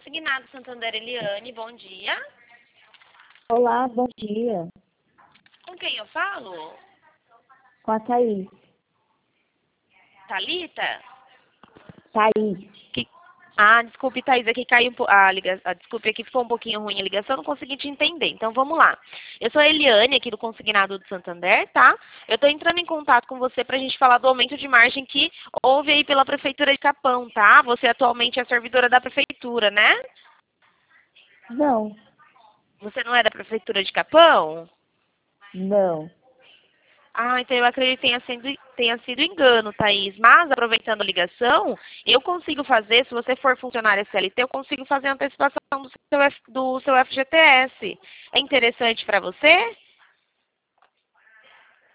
Consignado Santander Eliane, bom dia. Olá, bom dia. Com quem eu falo? Com a Thaís. Thalita? Thaís. Desculpe, Thaís, aqui caiu desculpe, aqui ficou um pouquinho ruim a ligação, não consegui te entender. Então, vamos lá. Eu sou a Eliane, aqui do Consignado do Santander, tá? Eu estou entrando em contato com você para a gente falar do aumento de margem que houve aí pela Prefeitura de Capão, tá? Você atualmente é servidora da Prefeitura, né? Não, Você não é da Prefeitura de Capão? não. Então eu acredito que tenha sido engano, Thaís. Mas, aproveitando a ligação, eu consigo fazer, se você for funcionária CLT, eu consigo fazer a antecipação do seu FGTS. É interessante para você?